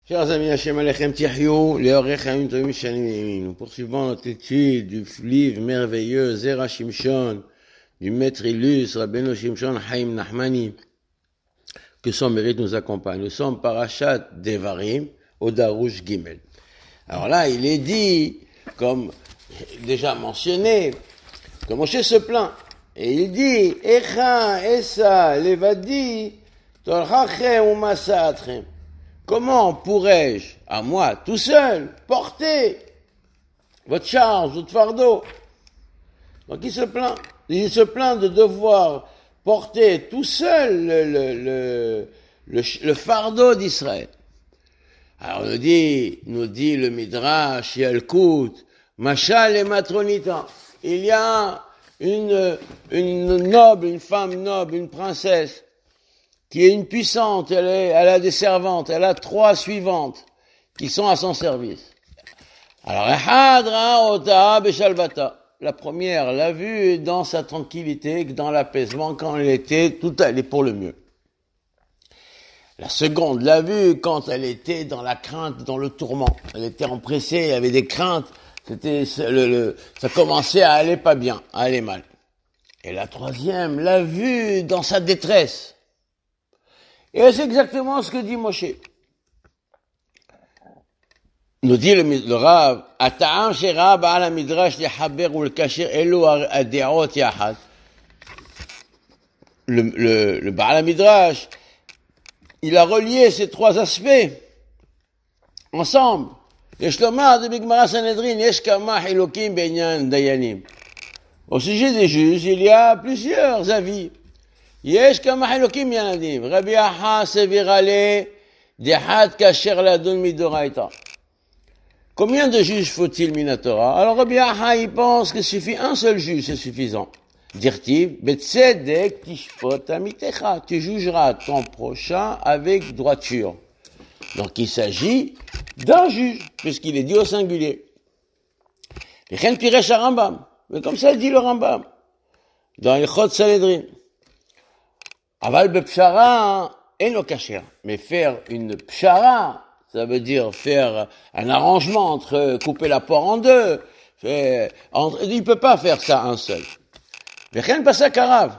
Chers amis, Hachem Alechem Tihyou, Leorech Hayim Tovim Shanim Yemin. Nous poursuivons notre étude du livre merveilleux Zera Shimshon, du maître illustre Rabbeinu Shimshon Haim Nachmani. Que son mérite nous accompagne. Nous sommes Parashat Devarim, au Darush Gimel. Alors là, il est dit, comme déjà mentionné, que Moshe se plaint. Et il dit, Echa, Esa, Levadi, Tolchachem ou Masaatrem. Comment pourrais-je, à moi, tout seul, porter votre charge, votre fardeau? Donc il se plaint. Il se plaint de devoir porter tout seul le fardeau d'Israël. Alors nous dit le Midrash, Yalkut, Machal et Matronita. Il y a une femme noble, une princesse, qui est une puissante, elle a des servantes, elle a 3 suivantes qui sont à son service. Alors, la première l'a vue dans sa tranquillité, dans l'apaisement, quand elle était tout allée pour le mieux. La seconde l'a vue quand elle était dans la crainte, dans le tourment. Elle était empressée, il y avait des craintes, ça commençait à aller pas bien, à aller mal. Et la troisième l'a vue dans sa détresse. Et c'est exactement ce que dit Moshe. Nous dit le Rav, Ata'am shera ba'al ha-midrash lechaber ulekasher elu ha-de'ot yahad. Le Ba'al ha-midrash, il a relié ces 3 aspects ensemble. Yesh lomar de Bigmara Sanhedrin, yesh kama hilokim be'inyan dayanim. Au sujet des juges, il y a plusieurs avis. יש כמה חילוקים ילדים. רבי אחא סביר עלי דחד כאשר לדון מדורייתא. Combien de juges faut-il minatora? Alors Rabbi Aha, il pense qu'il suffit un seul juge, c'est suffisant. Dirtiv, betzedek tishpot amitecha. Tu jugeras ton prochain avec droiture. Donc il s'agit d'un juge, puisqu'il est dit au singulier. V'chen piresh ha-Rambam. Mais comme ça dit le Rambam. Dans Ilchot Sanhedrin. Aval bepshara eno kasher. Mais faire une pshara, ça veut dire faire un arrangement entre couper la porc en deux. Il peut pas faire ça un seul. Vechen pasak harav.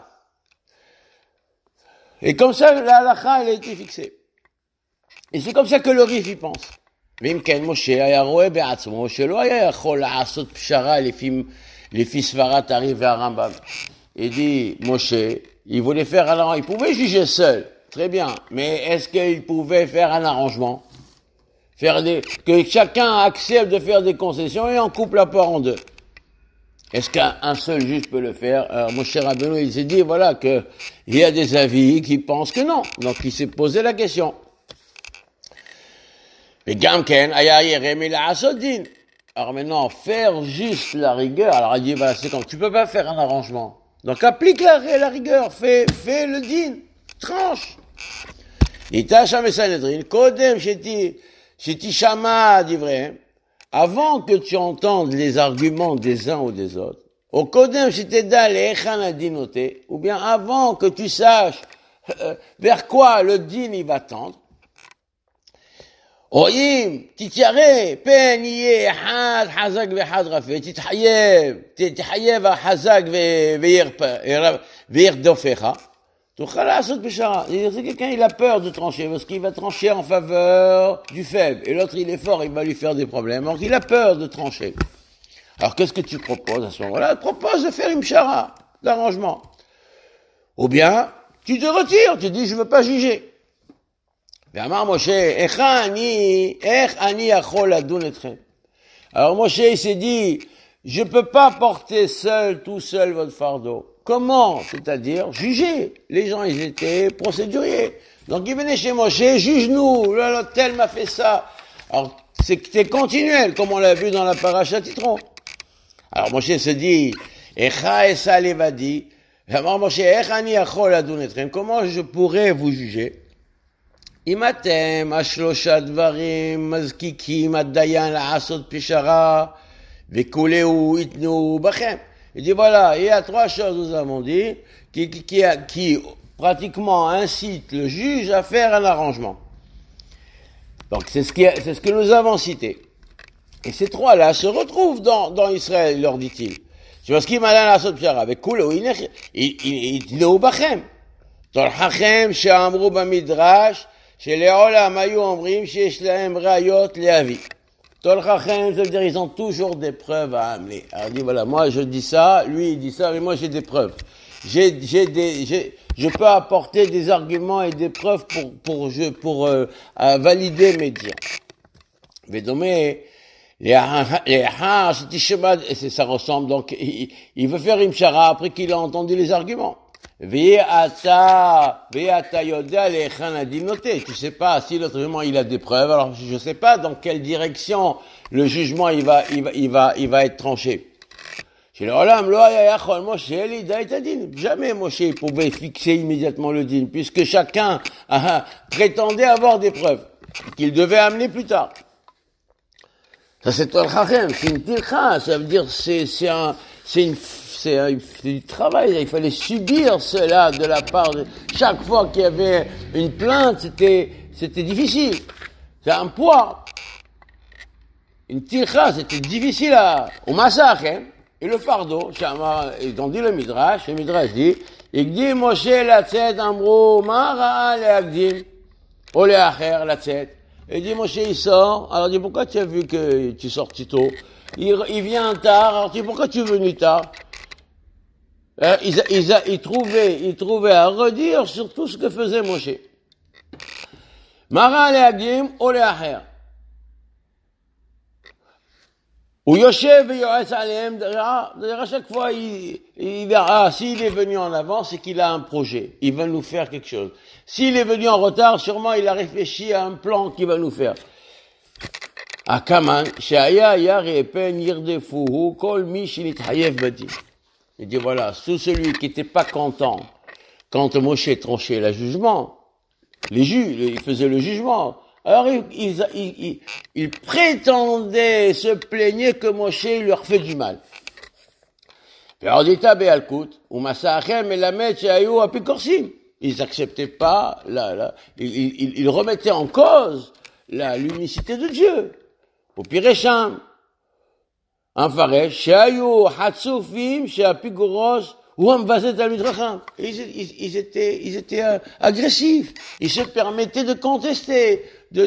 Et comme ça, la halakha, elle a été fixée. Et c'est comme ça que le Rif y pense. Vim ken Moshe haya roeh be'atzmo shelo haya yachol la'asot pshara lefi svarat Ari ve'Rambam. Il dit Moshe, il voulait faire un arrangement. Il pouvait juger seul, très bien. Mais est-ce qu'il pouvait faire un arrangement? Que chacun accepte de faire des concessions et on coupe la porc en deux. Est-ce qu'un seul juge peut le faire? Alors, mon cher Rabbeinu, il s'est dit, voilà, il y a des avis qui pensent que non. Donc, il s'est posé la question. Et Gamken, alors maintenant, faire juste la rigueur. Alors, il dit, voilà, c'est comme, tu peux pas faire un arrangement. Donc applique la rigueur, fais le din, tranche. Ita Sham Sanhedrin, Kodem Sheti Shama d'Ivrahim, avant que tu entendes les arguments des uns ou des autres, au Kodem Sheteda Lechan Adinote, ou bien avant que tu saches vers quoi le din il va tendre, רואים, תתיירא, פן יהיה אחד חזק ואחד רפה, תתחייב החזק וירדופך, תוכל לעשות פשרה. C'est quelqu'un, il a peur de trancher, parce qu'il va trancher en faveur du faible, et l'autre il est fort, il va lui faire des problèmes, donc il a peur de trancher. Alors qu'est-ce que tu proposes à ce moment-là? Tu proposes de faire une pshara, d'arrangement. Ou bien, tu te retires, tu dis je veux pas juger. Alors Moshe, il s'est dit, je peux pas porter tout seul votre fardeau. Comment? C'est-à-dire, juger. Les gens, ils étaient procéduriers. Donc, ils venaient chez Moshe, juge-nous, tel m'a fait ça. Alors, c'était continuel, comme on l'a vu dans la paracha Titron. Alors, Moshe se dit, comment je pourrais vous juger? אם אתם 3 דברים מזקיקים הדיין לעשות פשרה וכולהו יתנו בכם. Il dit voilà, il y a 3 choses, nous avons dit, qui pratiquement incite le juge à faire un arrangement. Donc c'est ce que nous avons cité. Et ces trois-là se retrouvent dans Israël, leur dit-il. Tu vois ce qui m'a donné la pshara avec Kulo, il bachem. Torchachem she'amru bamidrash, she'le'olam hayu omrim she'yesh lahem rayot le'avi. Torchachem, ça veut dire ils ont toujours des preuves à amener. Alors il dit voilà, moi je dis ça, lui il dit ça, mais moi j'ai des preuves. Je peux apporter des arguments et des preuves pour valider mes dires. Vedomé, et ça ressemble donc, il veut faire une pshara après qu'il a entendu les arguments. Tu sais pas si l'autre jugement il a des preuves, alors je sais pas dans quelle direction le jugement il va être tranché. Jamais Moshe pouvait fixer immédiatement le din, puisque chacun prétendait avoir des preuves qu'il devait amener plus tard. Ça c'est Torchachem, c'est une tilcha, ça veut dire c'est du travail, il fallait subir cela de la part de chaque fois qu'il y avait une plainte, c'était difficile. C'est un poids. Une tilcha, c'était difficile au massacre, et le fardeau, ils ont dit le Midrash dit, Igdim Moshe latzet amro mara leagdim, ou leacher latzet. Il dit Moshe il sort, alors il dit pourquoi tu as vu que tu sortis tôt? Il vient tard, alors il dit pourquoi tu es venu tard? Il trouvait à redire sur tout ce que faisait Moshe. Mara leagdim, ou leacher. Ou Yoshev et Yoetz Aleem, d'ailleurs à chaque fois, il verra, s'il est venu en avant, c'est qu'il a un projet. Il va nous faire quelque chose. S'il est venu en retard, sûrement il a réfléchi à un plan qu'il va nous faire. Akaman, Sheaya Yar Epen Yirdefuhu, Kol Mi Shinithayev Badi. Il dit voilà, tout celui qui n'était pas content quand Moshe tranchait le jugement, il faisait le jugement. Alors, il prétendait, se plaignait que Moshe leur fait du mal. Ils acceptaient pas, ils remettaient en cause l'unicité de Dieu. Au Piresham, en Faresh, Shayu, Hatsufim, Shapigoros, ils étaient agressifs. Ils se permettaient de contester,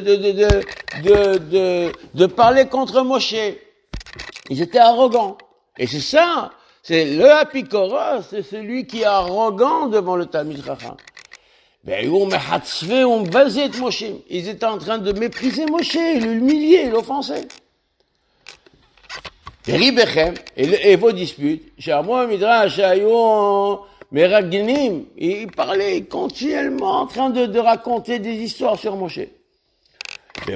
de parler contre Moshe. Ils étaient arrogants. Et c'est ça, c'est le apikoros, c'est celui qui est arrogant devant le Talmid Chacham. Ils étaient en train de mépriser Moshe, l'humilier, l'offenser. Et vos disputes, il parlait continuellement en train de raconter des histoires sur Moshe. Et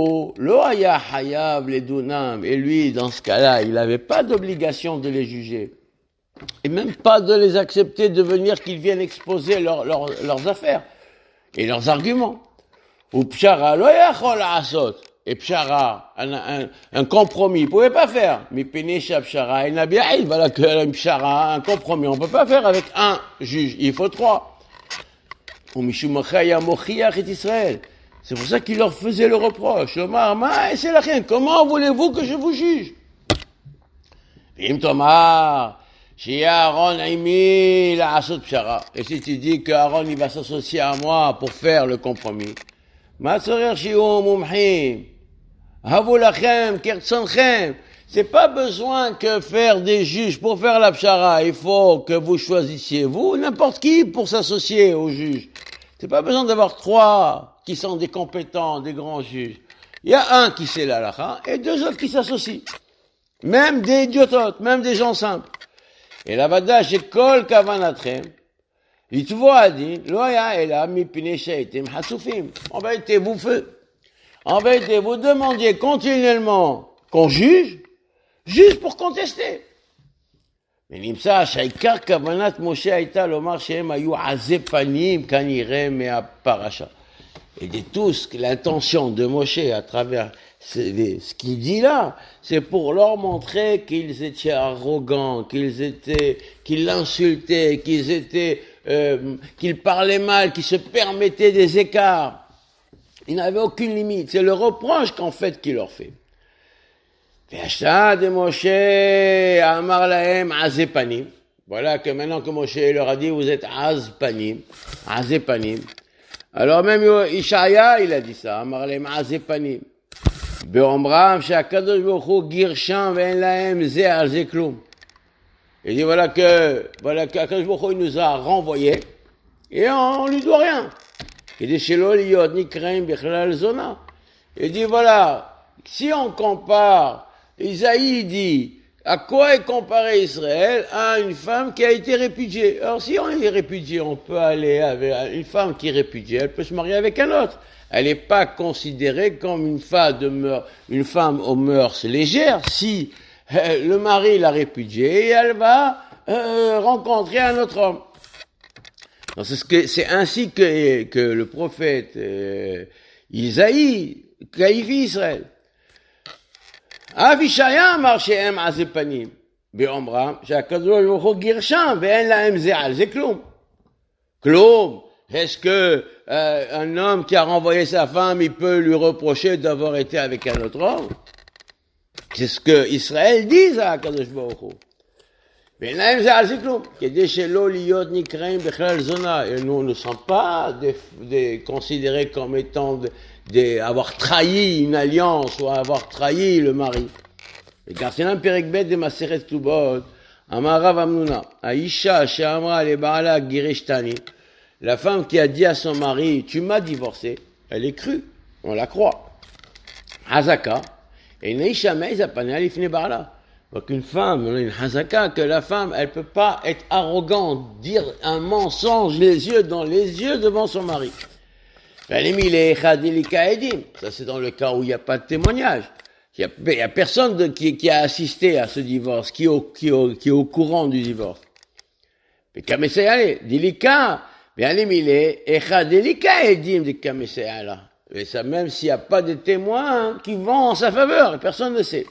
lui, dans ce cas-là, il n'avait pas d'obligation de les juger. Et même pas de les accepter de venir qu'ils viennent exposer leurs affaires et leurs arguments. Ou pshara, lo yachol asot. Et pshara, un compromis, il pouvait pas faire. Mais penesha pshara, il voilà que un pshara, un compromis, on peut pas faire avec un juge, il faut trois. Ou mishumachaya mochiach et Israël. C'est pour ça qu'il leur faisait le reproche. Omar, c'est la reine, comment voulez-vous que je vous juge? Vim Tomar, chez Aaron Aimi, la asot pshara. Et si tu dis que Aaron, il va s'associer à moi pour faire le compromis. Matzorer shiom mumhim. Havulachem, kertsonchem. C'est pas besoin que faire des juges pour faire la pshara. Il faut que vous choisissiez, vous, n'importe qui, pour s'associer aux juges. C'est pas besoin d'avoir trois qui sont des compétents, des grands juges. Il y a un qui sait l'halakha et deux autres qui s'associent. Même des idiototes, même des gens simples. Et la vada chez kol kavanatrem. En vérité, vous demandiez continuellement qu'on juge, juste pour contester. Mais l'imsa, shaikar kavanat Moshe aïta lomar shehem ayu azepanim kanire mea parasha. Et de tous, l'intention de Moshe à travers ce qu'il dit là, c'est pour leur montrer qu'ils étaient arrogants, qu'ils l'insultaient, qu'ils parlaient mal, qu'ils se permettaient des écarts. Il n'avait aucune limite. C'est le reproche qu'en fait qu'il leur fait. de Moshe Amar Lahem Azepanim. Voilà que maintenant que Moshe leur a dit, vous êtes Azpanim. Azepanim. Alors même Ishaïa, il a dit ça. Amar Lahem Azepanim. Be'omram she'akadosh baruch hu girsham ve'en lahem ze al ze klum. Il dit voilà que Akadosh baruch hu il nous a renvoyés et on lui doit rien. Il dit shelo liyot nikreim bichlal zona. Il dit voilà, si on compare, Isaïe dit à quoi est comparé Israël? À une femme qui a été répudiée. Alors si on est répudié, on peut aller avec une femme qui est répudiée, elle peut se marier avec un autre. Elle n'est pas considérée comme une femme aux mœurs légères si le mari l'a répudiée et elle va rencontrer un autre homme. Donc c'est ainsi que le prophète Isaïe qualifie Israël. Avishaya marche em azepanim be'omram she'akadosh baruch hu girsham ve'en lahem ze al ze klum. Klum. Est-ce que un homme qui a renvoyé sa femme, il peut lui reprocher d'avoir été avec un autre homme? C'est ce que Israël dit à Kadosh Baruch Hu. Et nous ne sommes pas considérés comme étant avoir trahi une alliance ou avoir trahi le mari. Car c'est un Perek de Maseret Tubot, Amarav Amnuna, Aisha she'amra le ba'ala girishtani. La femme qui a dit à son mari, tu m'as divorcé, elle est crue, on la croit. Hazaka, et neishamei zapane alifne ba'ala. Donc une femme, une hazaka, que la femme, elle peut pas être arrogante, dire un mensonge les yeux dans les yeux devant son mari. Ça c'est dans le cas où il n'y a pas de témoignage. Il y a personne qui a assisté à ce divorce, qui est au courant du divorce. Mais kamesayale, dilika, et ça, même s'il n'y a pas de témoins qui vont en sa faveur, personne ne sait.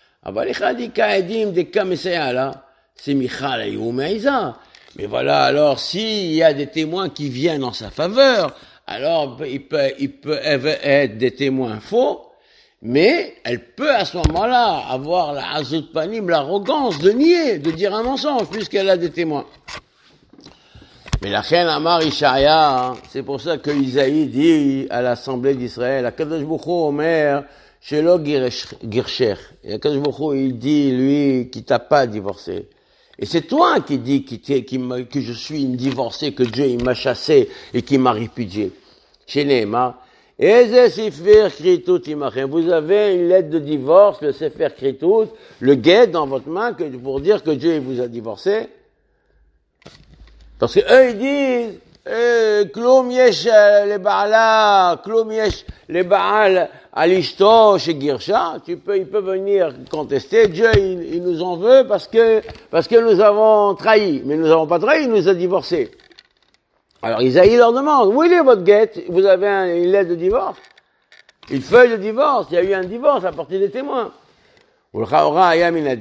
C'est Michal ou Meïza. Mais voilà, alors, s'il y a des témoins qui viennent en sa faveur, alors, il peut être des témoins faux, mais elle peut à ce moment-là avoir la Hazut Panim, l'arrogance de nier, de dire un mensonge, puisqu'elle a des témoins. Mais la reine Amar Ishaïa, c'est pour ça que Isaïe dit à l'Assemblée d'Israël, Akadosh Baruch Hu Omer, Shelo Girsher. Et Akadosh Baruch Hu, il dit, lui, qui t'a pas divorcé. Et c'est toi qui dis que je suis une divorcée, que Dieu, il m'a chassé et qui m'a répudié. Chez Nehema, Eze Sefer Kritut Imachem. Vous avez une lettre de divorce, le Sefer Kritut, le guet dans votre main, pour dire que Dieu, il vous a divorcé. Parce que eux, ils disent, Klum yesh le Baala, Klum yesh le Baal alishto chez Girsha. Il peut venir contester. Dieu, il nous en veut parce que nous avons trahi. Mais nous n'avons pas trahi, il nous a divorcés. Alors Isaïe leur demande, où est votre guette? Vous avez une lettre de divorce? Une feuille de divorce. Il y a eu un divorce à partir des témoins. Alors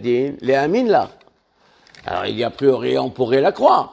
il dit, a priori, on pourrait la croire.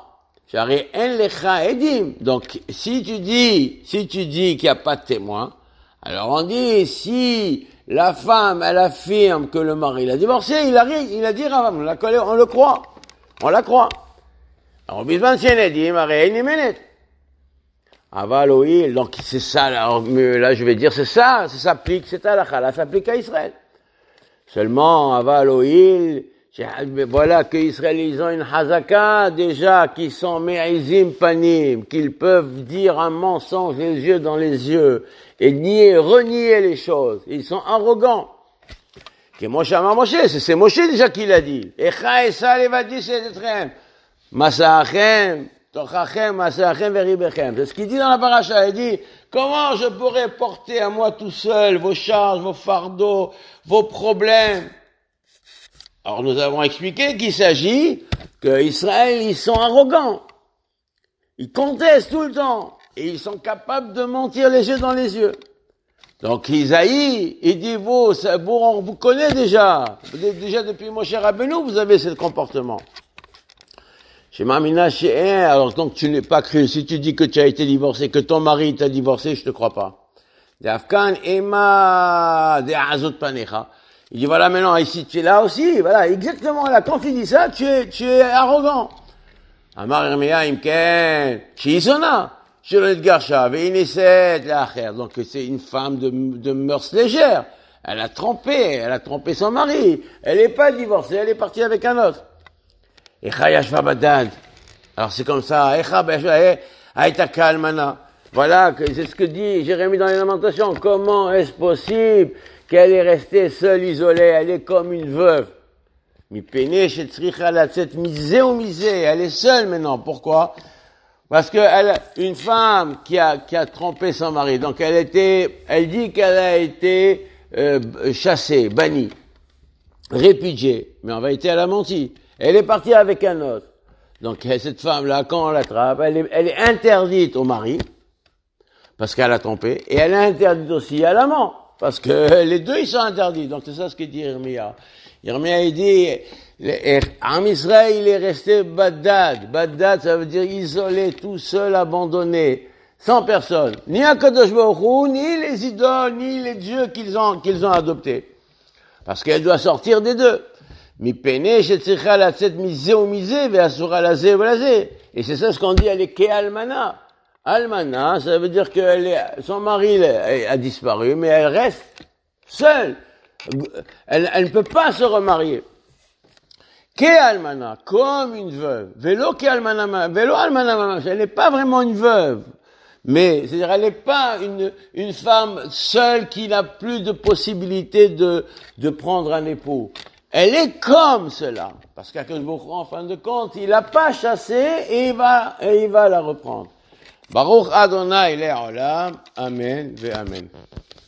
Donc, si tu dis qu'il n'y a pas de témoin, alors on dit, si la femme, elle affirme que le mari l'a divorcé, il a dit, on le croit. On la croit. Alors, bisman shenedim, arei nimenet. Avaloïl, donc c'est ça, là je vais dire, c'est ça s'applique, c'est halakha, là s'applique à Israël. Seulement, Avaloïl, voilà que Israël, ils ont une hazaka, déjà, qui sont me'izim panim, qu'ils peuvent dire un mensonge les yeux dans les yeux, et renier les choses. Ils sont arrogants. Que Moshe Amar Moshe, c'est Moshe déjà qui l'a dit. Echa esa levadi sedetrem, masachem, tochachem, masachem veribechem. C'est ce qu'il dit dans la paracha. Il dit, comment je pourrais porter à moi tout seul vos charges, vos fardeaux, vos problèmes? Alors nous avons expliqué qu'il s'agit que Israël, ils sont arrogants. Ils contestent tout le temps. Et ils sont capables de mentir les yeux dans les yeux. Donc Isaïe, il dit, on vous connaît déjà. Déjà depuis Moshe Rabbeinu, vous avez ce comportement. Chez Mamina, alors donc tu n'es pas cru. Si tu dis que tu as été divorcé, que ton mari t'a divorcé, je te crois pas. D'Afkan Ema de Azot Panecha. Il dit, voilà, maintenant, ici, tu es là aussi, voilà, exactement, là, quand tu dis ça, tu es arrogant. Amar Yirmiya Imken, Shizona, Shilonet Garsha, Veineset, Lacher. Donc, c'est une femme de mœurs légères. Elle a trompé son mari. Elle n'est pas divorcée, elle est partie avec un autre. Echa Yashva Badad. Alors, c'est comme ça, Echa Aïta Kalmana. Voilà, c'est ce que dit Jérémie dans les Lamentations. Comment est-ce possible qu'elle est restée seule, isolée? Elle est comme une veuve. Elle est seule maintenant. Pourquoi? Parce que une femme qui a trompé son mari, donc elle dit qu'elle a été chassée, bannie, répudiée, mais en vérité elle a menti. Elle est partie avec un autre. Donc cette femme-là, quand on l'attrape, elle est interdite au mari, parce qu'elle a trompé, et elle est interdite aussi à l'amant, parce que les deux ils sont interdits. Donc c'est ça ce que dit Yirmiya. Yirmiya il dit, Am Israël il est resté badad. Badad ça veut dire isolé, tout seul, abandonné, sans personne. Ni Akadosh Baruch Hu, ni les idoles, ni les dieux qu'ils ont adoptés. Parce qu'elle doit sortir des deux. Mi pene shetzricha latzet mizé ou mizé, ve'asura lazé ou lazé. Et c'est ça ce qu'on dit, elle est ke'almana. Almana, ça veut dire que son mari a disparu, mais elle reste seule. Elle ne peut pas se remarier. Ke'almana, comme une veuve. Vélo almana, elle n'est pas vraiment une veuve. Mais, c'est-à-dire, elle n'est pas une femme seule qui n'a plus de possibilité de prendre un époux. Elle est comme cela. Parce qu'Akadosh Baruch Hu, en fin de compte, il l'a pas chassée et il va la reprendre. Baruch Adonai Le'olam. Amen ve Amen.